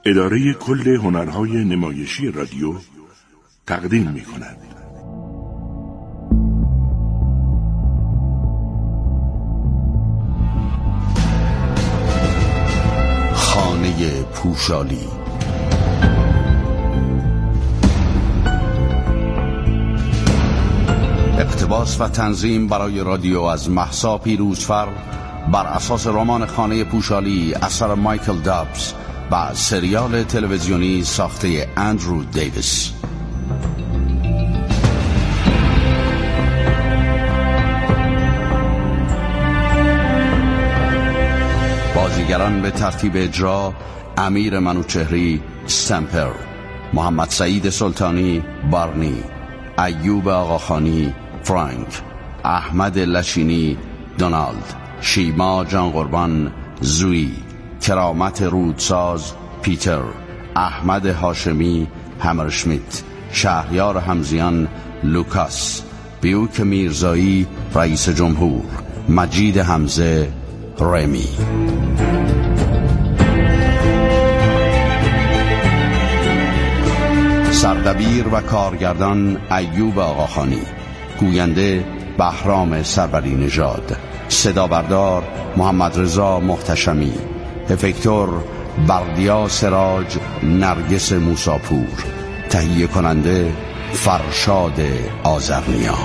اداره کل هنرهای نمایشی رادیو تقدیم می‌کند. خانه پوشالی. اقتباس و تنظیم برای رادیو از مهسا پیروزفر بر اساس رمان خانه پوشالی اثر مایکل دابز و سریال تلویزیونی ساخته اندرو دیویس. بازیگران به ترتیب اجرا: امیر منوچهری سمپر، محمد سعید سلطانی بارنی، ایوب آقاخانی فرانک، احمد لشینی دونالد، شیما جان قربان زوی، کرامت رودساز پیتر، احمد هاشمی همرشمیت، شهریار همزیان لوکاس، بیوک میرزایی رئیس جمهور، مجید حمزه رمی. سردبیر و کارگردان ایوب آقاخانی، گوینده بهرام سروری نژاد، صدا بردار محمد رضا محتشمی، افکتور بردیا سراج نرگس موساپور، تهیه کننده فرشاد آذرنیا.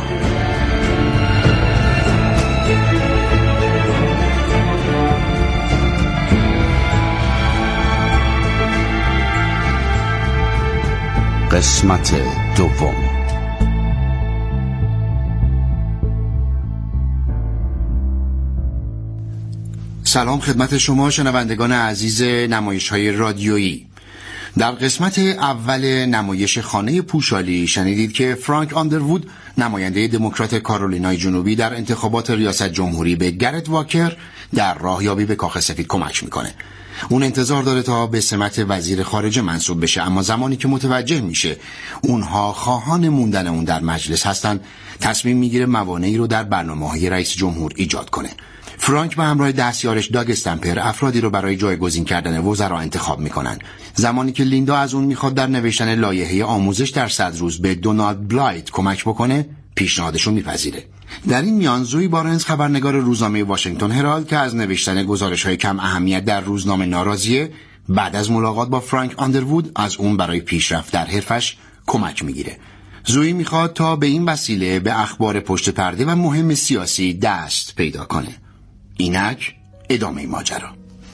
قسمت دوم. سلام خدمت شما شنوندگان عزیز نمایش‌های رادیویی. در قسمت اول نمایش خانه پوشالی شنیدید که فرانک آندروود، نماینده دموکرات کارولینای جنوبی، در انتخابات ریاست جمهوری به گرت واکر در راهیابی به کاخ سفید کمک میکنه. اون انتظار داره تا به سمت وزیر خارجه منصوب بشه، اما زمانی که متوجه میشه اونها خواهان موندن اون در مجلس هستن، تصمیم میگیره موانعی رو در برنامه‌های رئیس جمهور ایجاد کنه. فرانک به همراه دستیارش داگ استمپر افرادی رو برای جایگزین کردن وزرا انتخاب میکنن. زمانی که لیندا از اون میخواد در نوشتن لایحه آموزش در 100 روز به دونالد بلایت کمک بکنه، پیشنهادشو میپذیره. در این میان زوی بارنز، خبرنگار روزنامه واشنگتن هرالد که از نوشتن گزارش‌های کم اهمیت در روزنامه ناراضیه، بعد از ملاقات با فرانک آندروود از اون برای پیشرفت در حرفش کمک میگیره. زوی میخواد تا به این وسیله به اخبار پشت پرده و مهم سیاسی دست پیدا کنه. اینک ادامه ماجرا.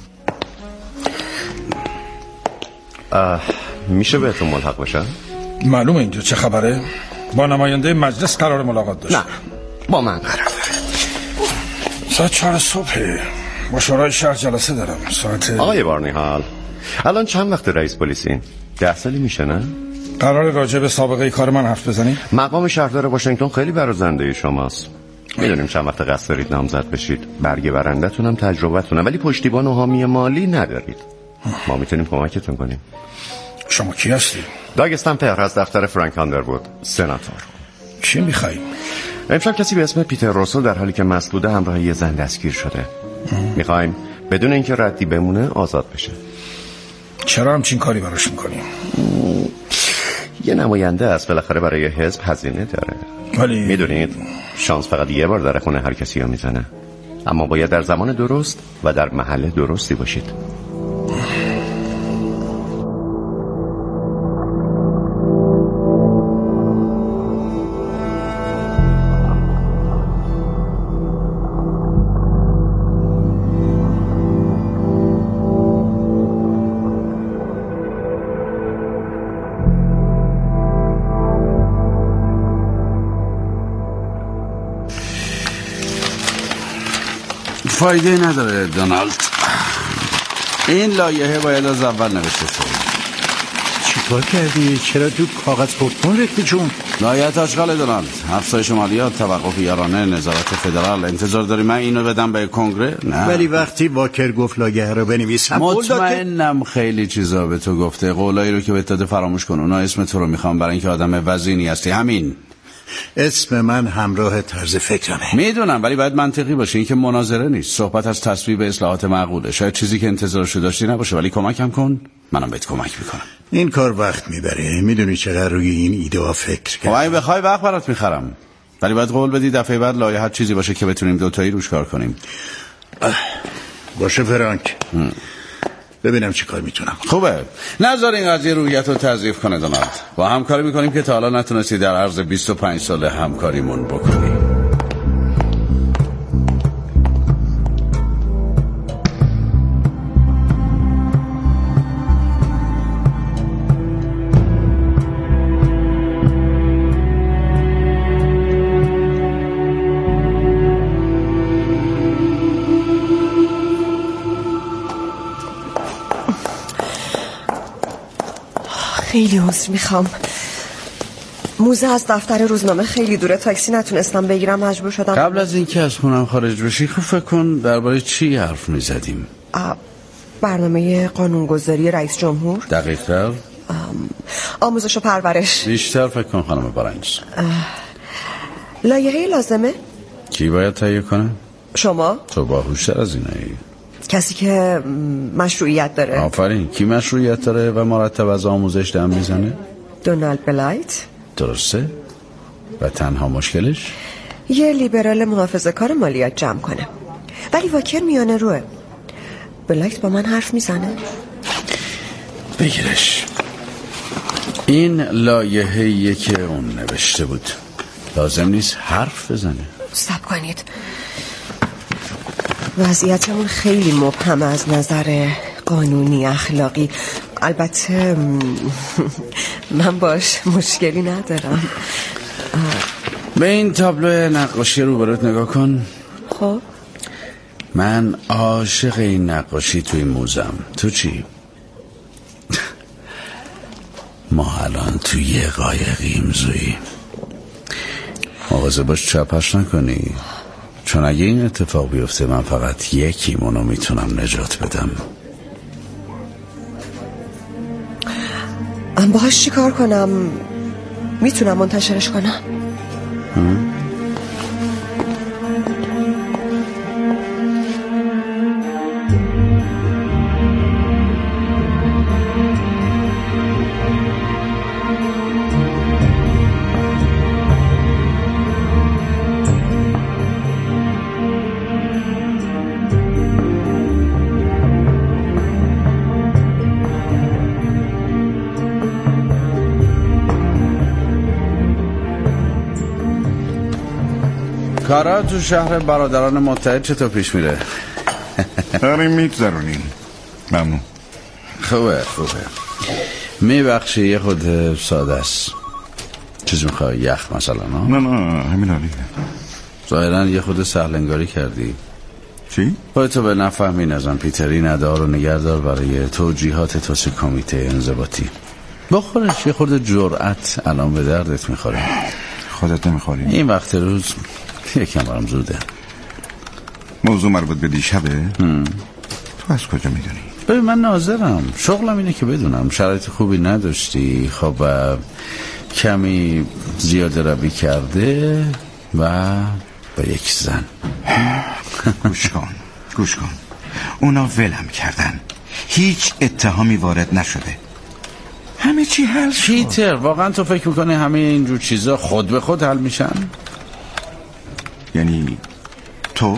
میشه بهتون ملحق بشم؟ معلومه اینجا چه خبره؟ با نماینده مجلس قرار ملاقات داشت. نه، با من قرار داره. ساعت 4 صبح با شورای شهر جلسه دارم. ساعت آقای بارنی حال الان چند وقت رئیس پلیسین؟ 10 سالی میشه نه؟ قرار راجع به سابقه کار من حرف بزنی؟ مقام شهردار واشنگتن خیلی برازنده شماست. میدونیم چند وقت قصد دارید نامزد بشید، برگ برندتون هم تجربتونه، ولی پشتیبان و حامی مالی ندارید. ما میتونیم کمکتون کنیم. شما کی هستی؟ داگ استمپر از دفتر فرانک آندروود، سناتور. چی میخوایی؟ امشب کسی به اسم پیتر روسل در حالی که مست بوده همراه یه زن دستگیر شده. میخوایم بدون اینکه ردی بمونه آزاد بشه. چرا همچین کاری براش میکنیم؟ یه نماینده است، بالاخره برای حزب هزینه داره. ولی میدونید شانس فقط یه بار در خونه هر کسی رو میزنه، اما باید در زمان درست و در محل درستی باشید. فایده نداره دونالد، این لایحه باید از اول نوشته شد. چیکار کردی؟ چرا تو کاغذ پرتون ریختی جون؟ لایحه آشغال دونالد، افزایش مالیات، توقف یارانه، نظارت فدرال. انتظار داری من اینو بدم به کنگره؟ نه. ولی وقتی واکر گفت لایحه رو بنویسم، مطمئنم خیلی چیزا به تو گفته. قولایی رو که بهت داده فراموش کن. اونا اسم تو رو میخوام برای اینکه آدم وزینی هستی. همین. اسم من همراه طرز فکرمه. میدونم، ولی باید منطقی باشه. این که مناظره نیست، صحبت از تصویب اصلاحات معقوله. شاید چیزی که انتظارشو داشتی نباشه، ولی کمکم کن، منم بهت کمک میکنم. این کار وقت میبره. میدونی چقدر روی این ایده ها فکر کردم. اگه بخوای وقت برات میخرم، ولی باید قول بدی دفعه بعد لایحه چیزی باشه که بتونیم دوتایی روش کار کنیم. باشه فرانک. ببینم چی کار میتونم. خوبه، نذار این قضیه روحیت رو تضعیف کنه دونالد. با همکاری میکنیم که تا حالا نتونستی در عرض 25 سال همکاریمون بکنی. خیلی عذر میخوام. موزه از دفتر روزنامه خیلی دوره، تاکسی نتونستم بگیرم، مجبور شدم. قبل از اینکه از خونم خارج بشی خوب فکر کن درباره چی حرف میزدیم. برنامه قانونگذاری رئیس جمهور. دقیق‌تر؟ آموزش و پرورش. بیشتر فکر کن خانم بارنز. لایحه لازمه؟ کی باید تهیه کنه؟ شما؟ تو باهوشتر از اینایی. کسی که مشروعیت داره. آفرین. کی مشروعیت داره و مرتب از آموزش دم میزنه؟ دونالد بلایت. درسته؟ و تنها مشکلش؟ یه لیبرال محافظه‌کار مالیات جمع کنه، ولی واکر میانه روه. بلایت با من حرف میزنه؟ بگیرش. این لایحه‌ایه که اون نوشته بود. لازم نیست حرف بزنه. صبر کنید. وضعیتمون خیلی مبهمه از نظر قانونی اخلاقی. البته من باش مشکلی ندارم. به این تابلو نقاشی روبروت نگاه کن. خب من عاشق این نقاشی توی موزم. تو چی؟ ما الان توی یه قایقیم زویی. مواظب باش چپش نکنی، چون اگه این اتفاق بیفته من فقط یکیمونو میتونم نجات بدم. باهاش چی کار کنم؟ میتونم منتشرش کنم؟ کارا تو شهر برادران متحد چطور پیش میره؟ داریم میگذرونیم. ممنون. خوبه. میبخشی یه خود ساده است. چیز میخوای؟ یخ مثلا؟ نه همین عالیه. ظاهرا یه خود سهلنگاری کردی. چی؟ خودتو به نفهمی نزن پیتری. ندار و نگردار برای توجیهات توسیع کمیته انضباطی. بخورش. یه خورده جرأت الان به دردت میخوره. خودت نمیخوری؟ این وقت روز یکم برام زوده. موضوع مربوط به دیشبه؟ تو از کجا میدونی؟ ببین من ناظرم، شغلم اینه که بدونم. شرایط خوبی نداشتی، خب کمی زیاده روی کرده و با یک زن. گوش کن اونا ولم کردن، هیچ اتهامی وارد نشده، همه چی حل شد. پیتر واقعا تو فکر میکنی همه اینجور چیزا خود به خود حل میشن؟ یعنی تو؟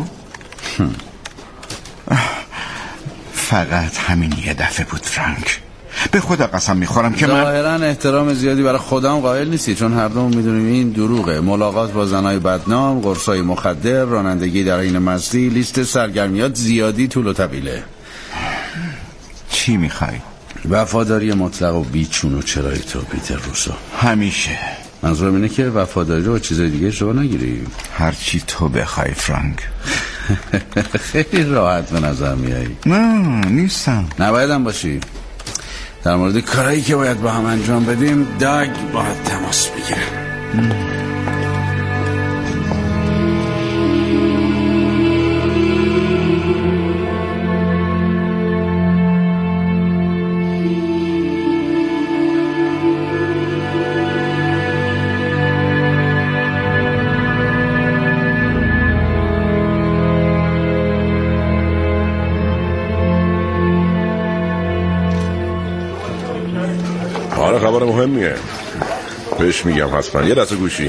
فقط همین یه دفعه بود فرانک. به خدا قسم میخورم که من ظاهرا احترام زیادی برای خودم قائل نیستی، چون هر دوم میدونیم این دروغه. ملاقات با زنای بدنام، قرصای مخدر، رانندگی در حین مستی، لیست سرگرمیات زیادی طول و طویله. چی میخوای؟ وفاداری مطلق و بیچون و چرای تو پیتر روسو. همیشه. منظورم اینه که وفاداری رو با چیزای دیگه شما نگیری. هرچی تو بخوای فرانک. خیلی راحت به نظر میایی. نه نیستم. نبایدم باشی. در مورد کارهایی که باید با هم انجام بدیم داگ باید تماس بگیره. خبر مهمیه بهش میگم حتما. یه دست گوشی.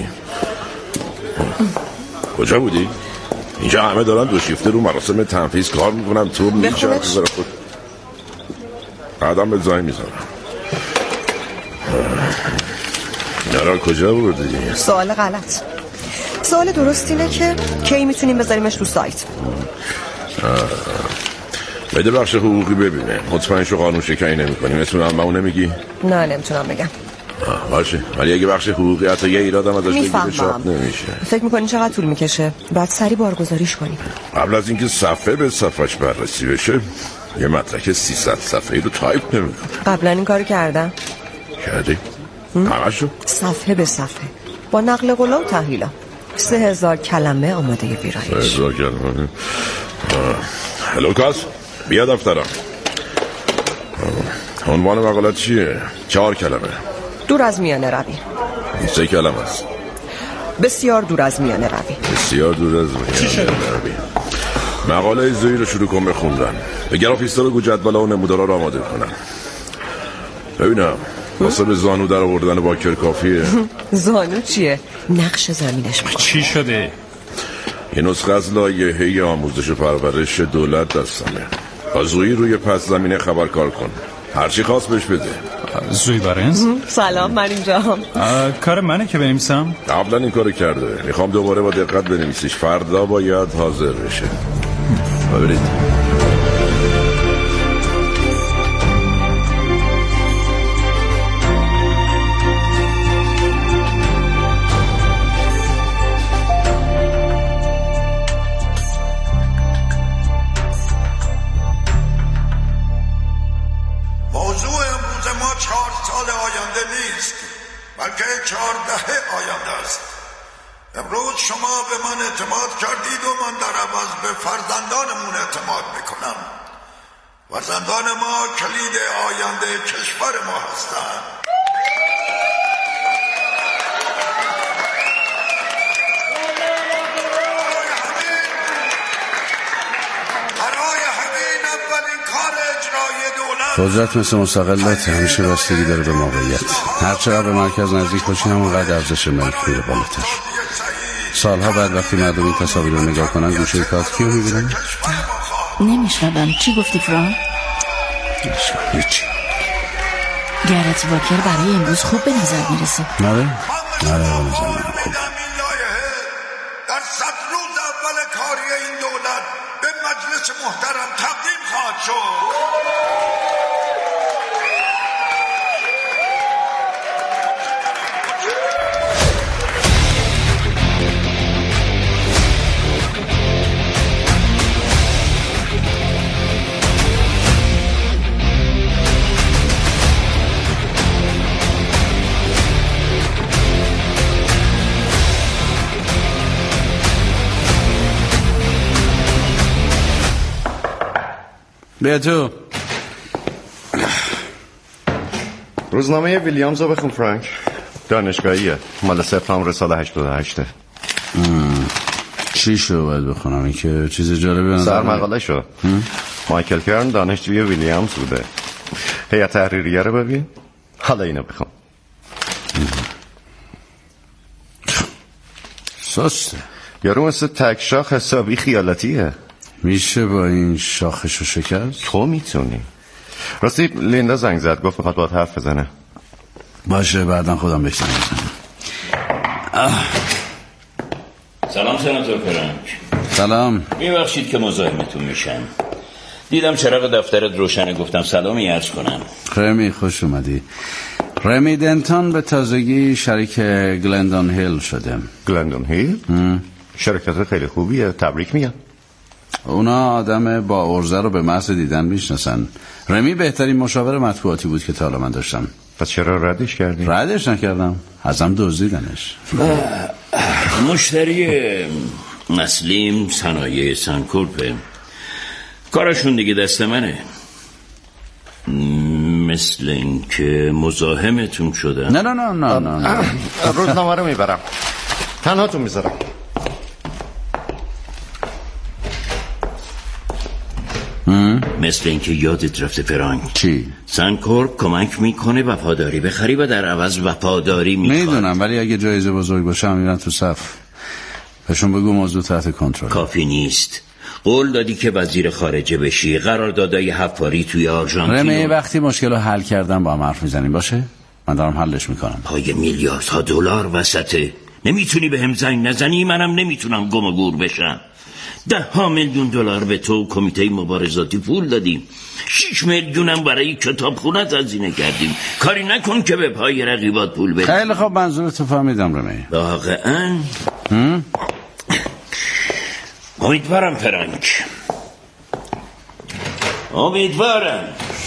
کجا بودی؟ اینجا همه دارن دو شیفته رو مراسم تنفیذ کار میکنن، تو میچه خود قدم به زای میزنم. نرا کجا بودی؟ سوال غلط. سوال درست اینه که کی میتونیم بذاریمش تو سایت. بده بخش حقوقی ببینه، مطمئن شو قانون شکنی نمی کنیم. اسم اون نمیگی؟ نه نمیتونم بگم. باشه، ولی اگه بخش حقوقی حتی یه ایرادم ازش بگیره چاپ نمیشه. فکر میکنی چقدر طول میکشه؟ بعد سری بارگذاریش کنیم. قبل از اینکه صفحه به صفحش بررسی بشه یه مدرک 300 صفحه‌ای رو تایپ نمیکنه. قبلا این کارو کردم. کردی؟ همشو؟ صفحه به صفحه با نقل قولا و تحلیلا. 3000 کلمه آماده ویرایش. 3000 کلمه. لوکاس بیا دفترم. عنوان مقالت چیه؟ 4 کلمه. دور از میانه روی. 3 کلمه است. بسیار دور از میانه روی. بسیار دور از میانه روی. مقاله زویی رو شروع کن بخوندن. به گرافیستا بگو جدولا و نمودارا رو آماده کنن. ببینم واسه به زانو در آوردن باکر کافیه. زانو چیه؟ نقش زمینش بکن. چی شده؟ یه نسخه از لایحه آموزش و پرورش دولت دستمه. با زویی روی پس زمینه خبر کار کن. هرچی خواست بهش بده. زوی برنز؟ سلام، من اینجا هم. کار منه که بنویسم؟ قبلا این کارو کرده. میخوام دوباره با دقت بنویسیش. فردا باید حاضر بشه. ببینید امروز شما به من اعتماد کردید و من در عوض به فرزندانمون اعتماد میکنم. فرزندان ما کلید آینده کشور ما هستند. برای همین اولین کار اجرای دولت قدرت مثل مساقلت همیشه بستگی داره به موقعیت. هر چقدر به مرکز نزدیک باشین همونقدر ارزش ملک میره بالاتر. سالها بعد وقتی مردم این تصاویر رو نگاه کنن گوشه کارت کیو میبینن؟ نمیشنبم. چی گفتی فرانک؟ هیچی. گرت واکر برای امروز خوب به نظر میرسه. نره به نظر من خوب. در 100 روز اول کاری این دولت به مجلس محترم تقدیم خواهد شد. بیا تو. روزنامه ویلیامز رو بخون فرانک. دانشگاهیه، مال سپتامبر سال 88. چی شو باید بخونم؟ این که چیز جالبی نظر سر مقاله شو. مایکل کرن دانشجوی ویلیامز بوده. هیئت تحریریه رو ببین. حالا اینو بخون. سسته. یارو مثل تک شاخ حسابی خیالاتیه. میشه با این شاخشو شکست؟ تو میتونی. راستی لیندا زنگ زد، گفت میخواد باهات حرف بزنه. باشه بعداً خودم بهش زنگ بزنم. سلام سناتور فرانک. سلام. میبخشید که مزاحمتون میشم. دیدم چراغ دفترت روشنه، گفتم سلامی عرض کنم. رمی خوش اومدی. رمی دنتون به تازگی شریک گلندون هیل شده. گلندون هیل؟ شرکت خیلی خوبیه، تبریک میگم. اونا آدم با ارزه رو به محض دیدن میشناسن. رمی بهترین مشاور مطبوعاتی بود که تا حالا من داشتم. پس چرا ردش کردی؟ ردش نکردم، ازم دزدیدنش. مشتری اصلیم صنایع سنکورپه. کارشون دیگه دست منه. مثل این که مزاحمتون شدن. نه روزنامه رو میبرم، تنها تو میذارم. مثل اینکه یادت رفته فرانک. چی؟ سنکورپ کمک میکنه وفاداری بخری و در عوض وفاداری میخواد. میدونم، ولی اگه جایزه بزرگ باشه هم میرن تو صف. بهشون بگو موضوع تحت کنترل. کافی نیست. قول دادی که وزیر خارجه بشی. قراردادای حفاری توی آرژانتین. رمی وقتی مشکل رو حل کردن با هم حرف میزنیم باشه؟ من دارم حلش میکنم. پای میلیاردها دلار وسطه. نمیتونی به هم زنگ نزنی؟ منم نمیتونم گم و گور بشم. 10 میلیون دلار به تو کمیته مبارزاتی پول دادیم. 6 میلیونم برای کتابخونه هزینه کردیم. کاری نکن که به پای رقیبات پول بدیم. خیلی خوب، منظورتو فهمیدم رمی. واقعا امیدوارم فرانک، امیدوارم.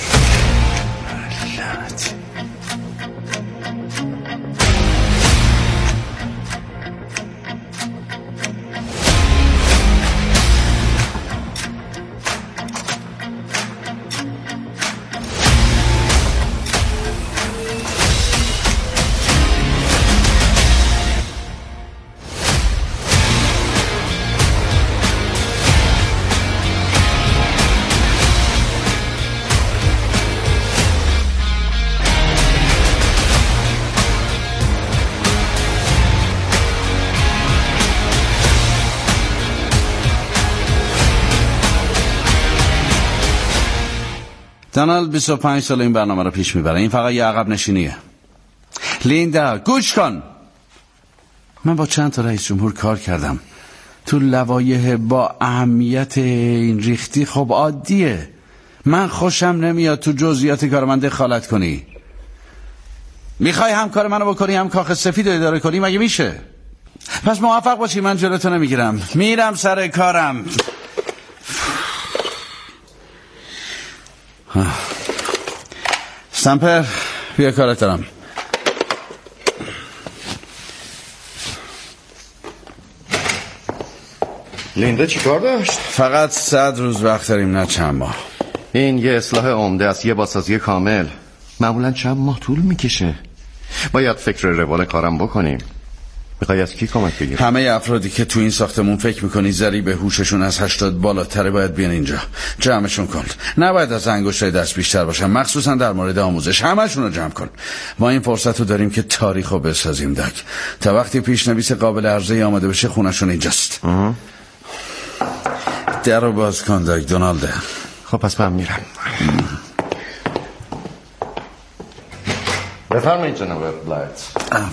دانالد 25 سال این برنامه رو پیش میبره. این فقط یه عقب نشینیه. لیندا گوش کن. من با چند تا رئیس جمهور کار کردم. تو لوایح با اهمیت این ریختی خب عادیه. من خوشم نمیاد تو جزئیات کار من دخالت کنی. میخوای هم کار منو بکنی هم کاخ سفید رو اداره کنی؟ مگه میشه؟ پس موفق باشی، من جلوتو نمیگیرم. میرم سر کارم. استمپر بیا کارت دارم. لیندا چی کار داشت؟ فقط 100 روز وقت داریم، نه چند ماه. این یه اصلاح عمده است، یه بازسازی کامل. معمولا چند ماه طول میکشه. باید فکر روال کارم بکنیم. میخوای از کی کمک بگیری؟ همه افرادی که تو این ساختمون فکر میکنی ضریب هوششون از 80 بالاتره باید بیان اینجا. جمعشون کن. نباید از انگشتای دست بیشتر باشن، مخصوصا در مورد آموزش. همشون رو جمع کن. ما این فرصت رو داریم که تاریخ رو بسازیم دک. تا وقتی پیشنویس قابل عرضه آماده بشه خونشون اینجاست. در رو باز کن دک. دونالده. خب پس من میرم. بفرمایید جناب بلایت.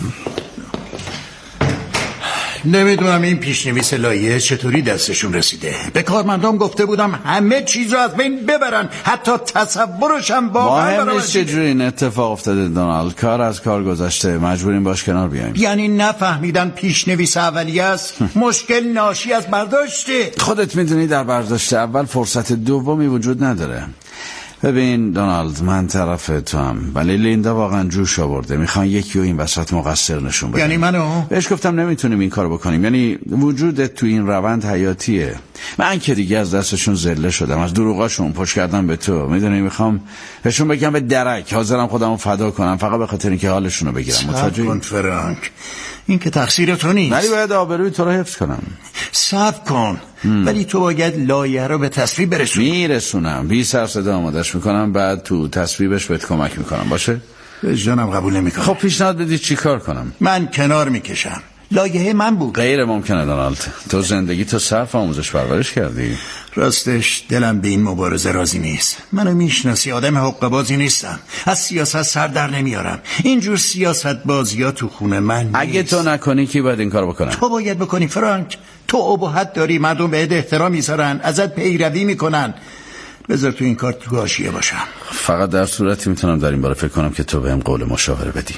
نمیدونم این پیشنویس لایحه چطوری دستشون رسیده. به کارمندام گفته بودم همه چیز رو از بین ببرن، حتی تصورش هم واقعا مهم نیست چجوری این اتفاق افتاده دونالد. کار از کار گذشته، مجبوریم باش کنار بیایم. یعنی نفهمیدن پیشنویس اولیه است؟ مشکل ناشی از برداشته. خودت میدونی در برداشت اول فرصت دومی وجود نداره. ببین دونالد، من طرف تو هم، ولی لیندا واقعا جوش آورده. میخوان یکی و این وسط مقصر نشون بدن. یعنی منو؟ بهش گفتم نمیتونیم این کارو بکنیم. یعنی وجودت تو این روند حیاتیه. من که دیگه از دستشون زله شدم، از دروغاشون پشت کردم به تو. میدونی میخوام بهشون بگم به درک حاضرم خودمو فدا کنم فقط به خاطر اینکه حالشونو بگیرم. متوجهی؟ فرانک، این که تقصیر تو نیست. ولی باید آبروی تو رو حفظ کنم. صبر کن. ولی تو باید لایحه رو به تصویب برسونی. میرسونم، بی سر صدا آمادش میکنم، بعد تو تصویبش بهت کمک میکنم. باشه؟ جانم قبول نمیکنم. خب پیشنهاد بدید چی کار کنم؟ من کنار میکشم. لایحه من بود. غیر ممکنه دونالد. تو زندگی تو صرف آموزش پرورش کردی. راستش دلم به این مبارزه راضی نیست. منو میشناسی، آدم حقه بازی نیستم. از سیاست سر در نمیارم. اینجور سیاست بازی‌ها تو خونه من نیست. اگه تو نکنی کی باید این کارو بکنه؟ تو باید بکنی فرانک. تو ابهت داری، مردم بهت احترام میذارن، ازت پیروی میکنن. بذار تو این کار تو حاشیه باشم. فقط در صورتی میتونم در این باره فکر کنم که تو بهم قول مشاوره بدی.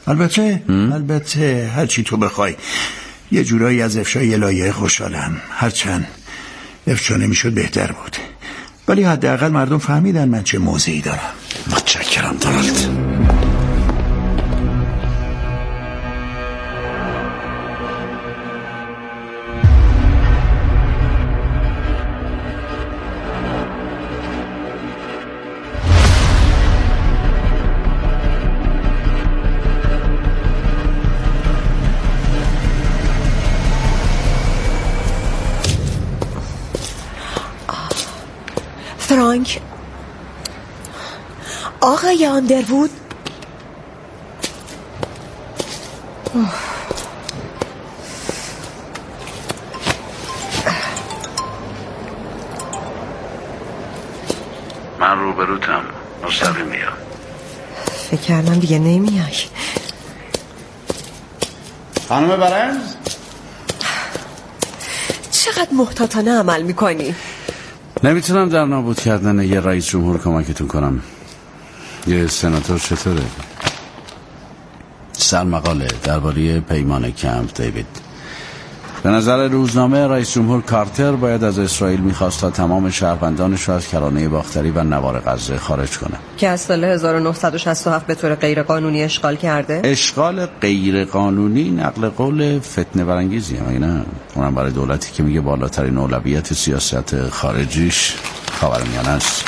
البته هر چی تو بخوای. یه جورایی از افشای لایحه خوشحالم، هرچند افشا نمیشد بهتر بود، ولی حداقل مردم فهمیدن من چه موضعی دارم. متشکرم دونالد. فرانک، آقای آندروود. من روبروتم، مستقیم بیا. فکر کردم دیگه نمیای. خانم برنز، چقدر محتاطانه عمل میکنی؟ نمیتونم در نابود کردن یه رئیس جمهور کمکتون کنم. یه سناتور چطوره؟ سرمقاله درباره پیمان کمپ دیوید. به نظر روزنامه رئیس جمهور کارتر باید از اسرائیل میخواست تا تمام شهروندانش رو از کرانه باختری و نوار غزه خارج کنه که از سال 1967 به طور غیر قانونی اشغال کرده. اشغال غیر قانونی نقل قول فتنه برانگیزیه، مگه نه؟ اونم برای دولتی که میگه بالاترین اولویت سیاست خارجیش خاورمیانه است.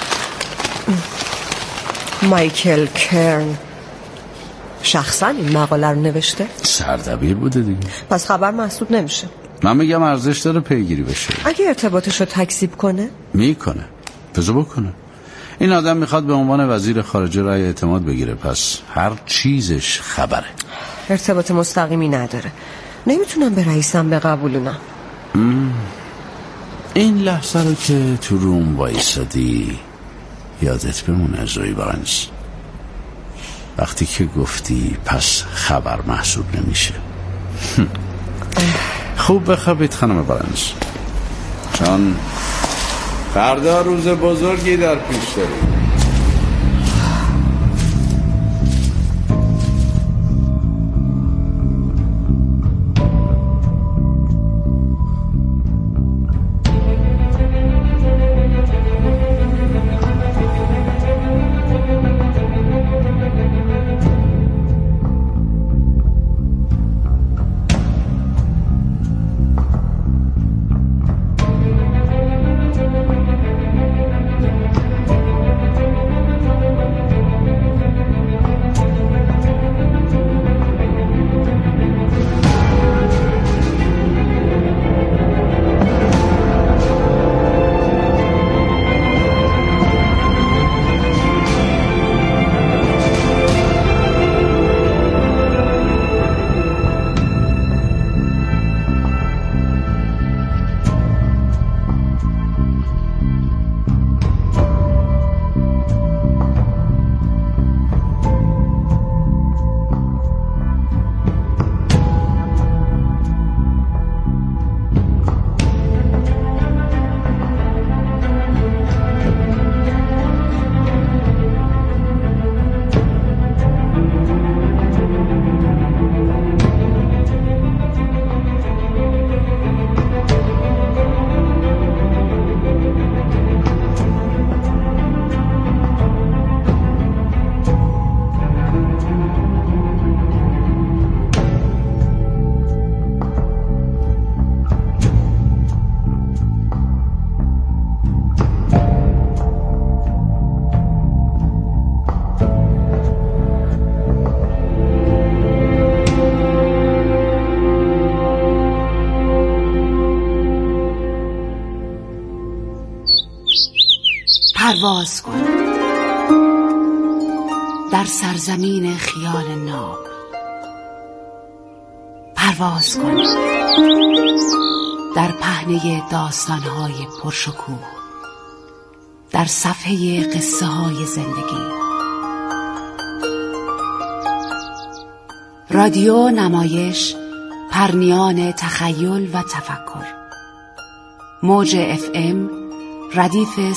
مایکل کرن شخصا این مقاله رو نوشته؟ سردبیر بوده دیگه. پس خبر محسوب نمیشه. من میگم ارزش داره پیگیری بشه. اگه ارتباطش رو تکذیب کنه؟ میکنه، بذار بکنه. این آدم میخواد به عنوان وزیر خارجه رای اعتماد بگیره، پس هر چیزش خبره. ارتباط مستقیمی نداره، نمیتونم به رئیسم بقبولونم. این لحظه رو که تو روم وایسادی یادت بمونه زوی برنز، وقتی که گفتی پس خبر محسوب نمیشه. خوب بخوابید خانم برنز، چون فردا روز بزرگی در پیش داریم. پرواز کن در سرزمین خیال ناب. پرواز کن در پهنه داستان‌های پرشکوه، در صفحه قصه های زندگی. رادیو نمایش، پرنیان تخیل و تفکر. موج FM ردیف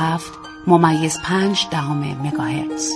107.5 مگاهرتز.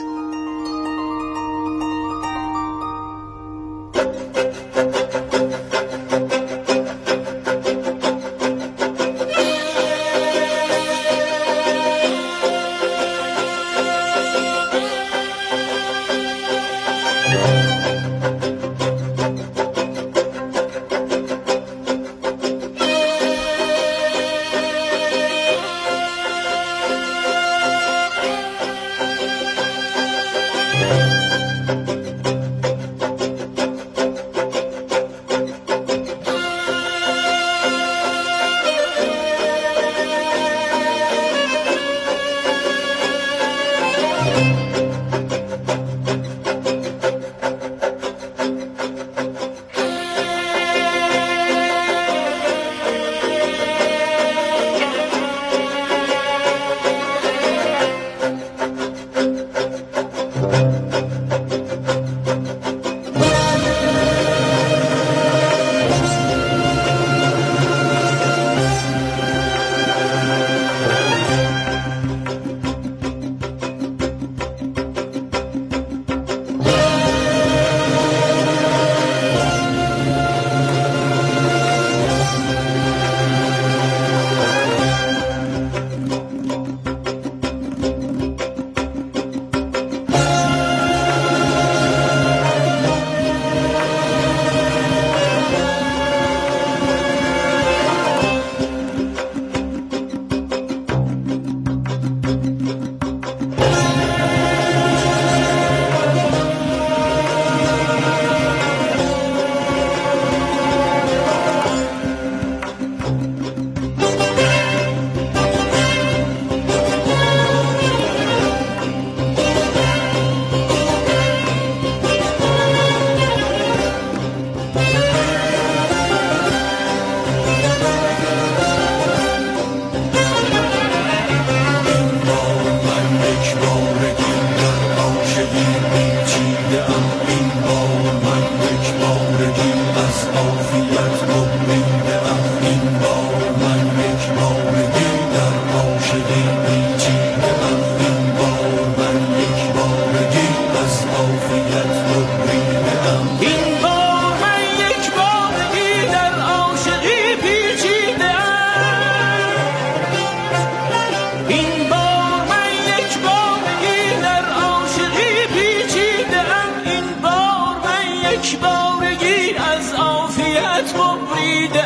یک بارگی از عافیت ببریده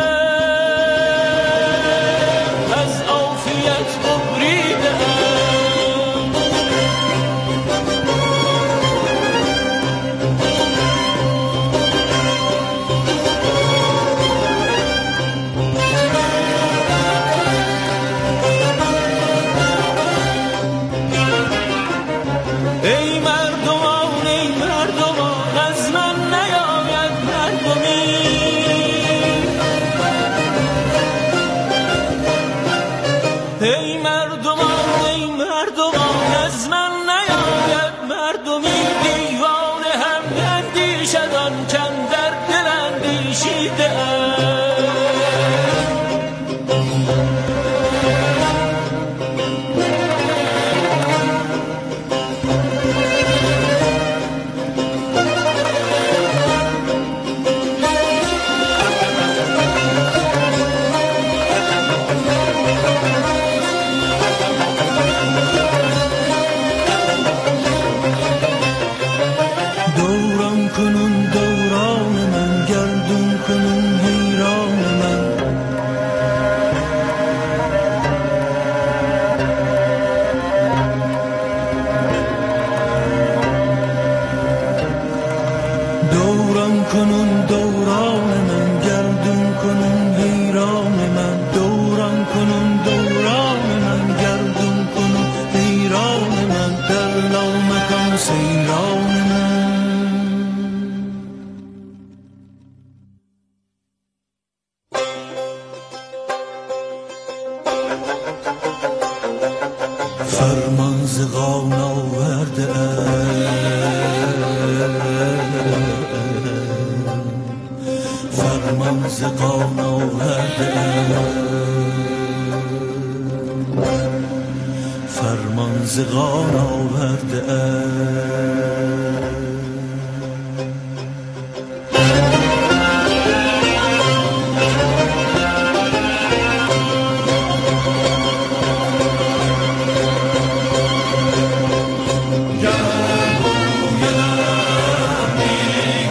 از عافیت ببریده ای مردمان از من نیاید مردمی ای مردمان از من نیاید مردمی دیوانه هم اندیشدان کن در دل اندیشیده فرمان ز قان آورده فرمان ز قان آورده فرمان ز قان آورده